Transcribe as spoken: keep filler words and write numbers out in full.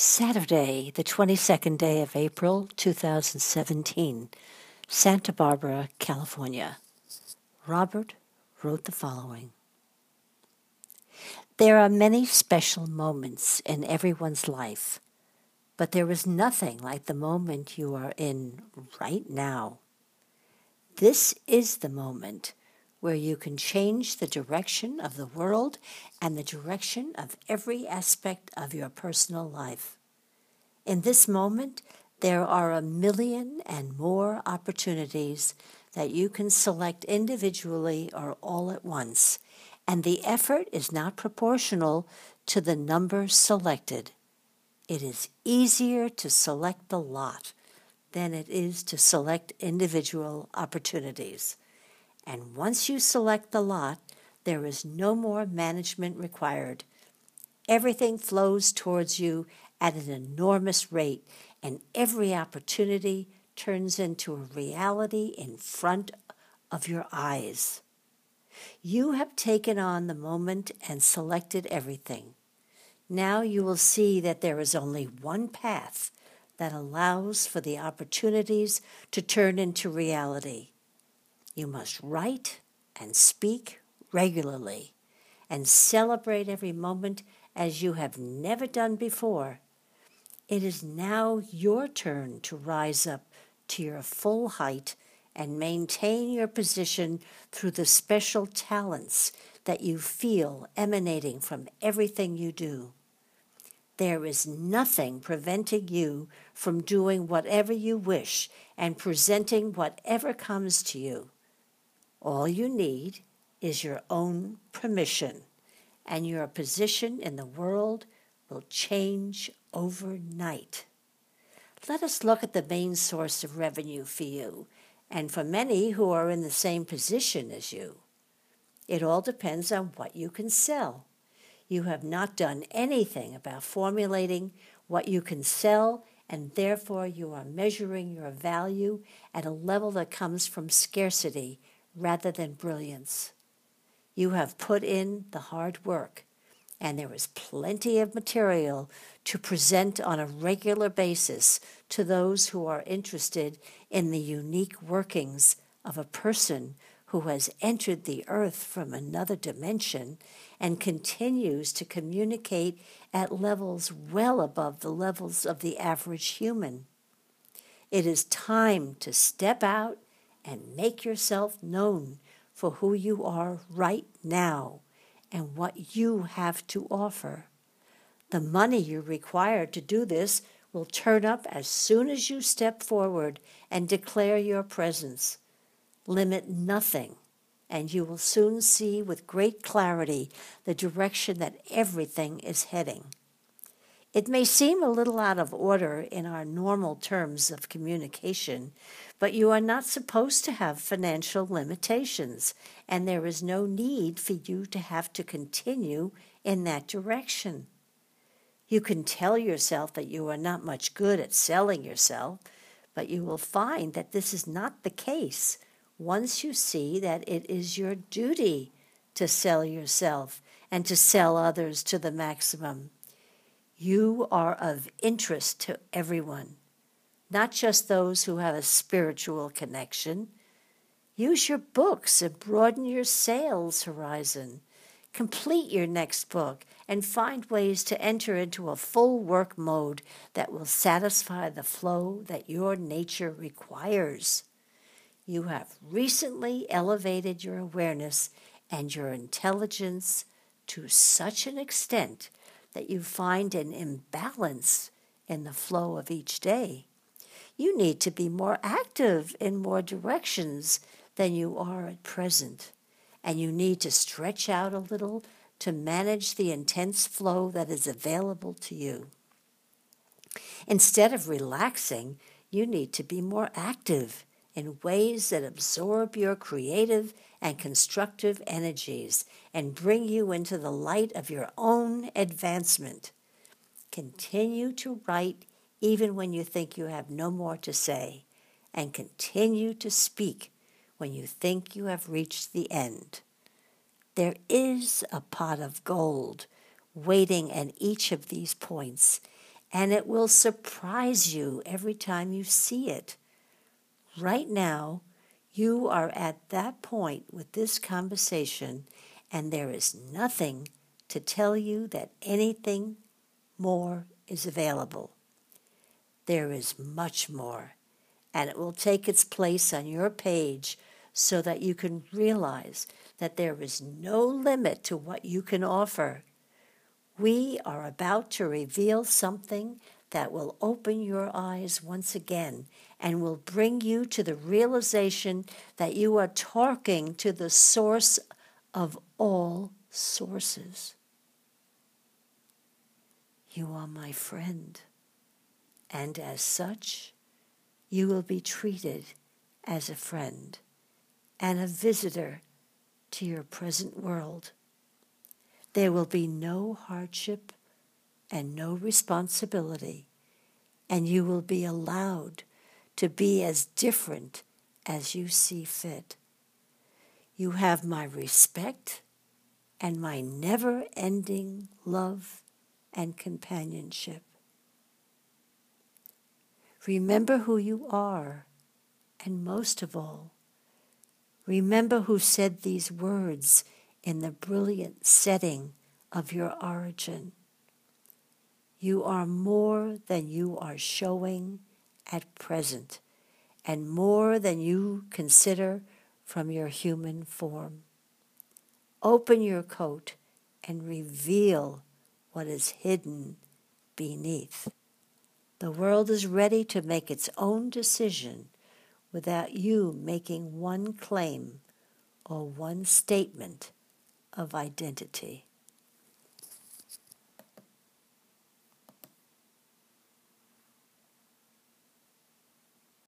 Saturday, the twenty-second day of April, two thousand seventeen, Santa Barbara, California. Robert wrote the following. There are many special moments in everyone's life, but there is nothing like the moment you are in right now. This is the moment where you can change the direction of the world and the direction of every aspect of your personal life. In this moment, there are a million and more opportunities that you can select individually or all at once, and the effort is not proportional to the number selected. It is easier to select the lot than it is to select individual opportunities. And once you select the lot, there is no more management required. Everything flows towards you at an enormous rate, and every opportunity turns into a reality in front of your eyes. You have taken on the moment and selected everything. Now you will see that there is only one path that allows for the opportunities to turn into reality. You must write and speak regularly and celebrate every moment as you have never done before. It is now your turn to rise up to your full height and maintain your position through the special talents that you feel emanating from everything you do. There is nothing preventing you from doing whatever you wish and presenting whatever comes to you. All you need is your own permission, and your position in the world will change overnight. Let us look at the main source of revenue for you, and for many who are in the same position as you. It all depends on what you can sell. You have not done anything about formulating what you can sell, and therefore you are measuring your value at a level that comes from scarcity rather than brilliance. You have put in the hard work, and there is plenty of material to present on a regular basis to those who are interested in the unique workings of a person who has entered the earth from another dimension and continues to communicate at levels well above the levels of the average human. It is time to step out and make yourself known for who you are right now and what you have to offer. The money you require to do this will turn up as soon as you step forward and declare your presence. Limit nothing, and you will soon see with great clarity the direction that everything is heading. It may seem a little out of order in our normal terms of communication, but you are not supposed to have financial limitations, and there is no need for you to have to continue in that direction. You can tell yourself that you are not much good at selling yourself, but you will find that this is not the case once you see that it is your duty to sell yourself and to sell others to the maximum. You are of interest to everyone, not just those who have a spiritual connection. Use your books and broaden your sales horizon. Complete your next book and find ways to enter into a full work mode that will satisfy the flow that your nature requires. You have recently elevated your awareness and your intelligence to such an extent that you find an imbalance in the flow of each day. You need to be more active in more directions than you are at present, and you need to stretch out a little to manage the intense flow that is available to you. Instead of relaxing, you need to be more active in ways that absorb your creative and constructive energies and bring you into the light of your own advancement. Continue to write even when you think you have no more to say, and continue to speak when you think you have reached the end. There is a pot of gold waiting at each of these points, and it will surprise you every time you see it. Right now, you are at that point with this conversation, and there is nothing to tell you that anything more is available. There is much more, and it will take its place on your page so that you can realize that there is no limit to what you can offer. We are about to reveal something that will open your eyes once again and will bring you to the realization that you are talking to the source of all sources. You are my friend, and as such, you will be treated as a friend and a visitor to your present world. There will be no hardship and no responsibility, and you will be allowed to be as different as you see fit. You have my respect and my never-ending love and companionship. Remember who you are, and most of all, remember who said these words in the brilliant setting of your origin. You are more than you are showing at present, and more than you consider from your human form. Open your coat and reveal what is hidden beneath. The world is ready to make its own decision without you making one claim or one statement of identity.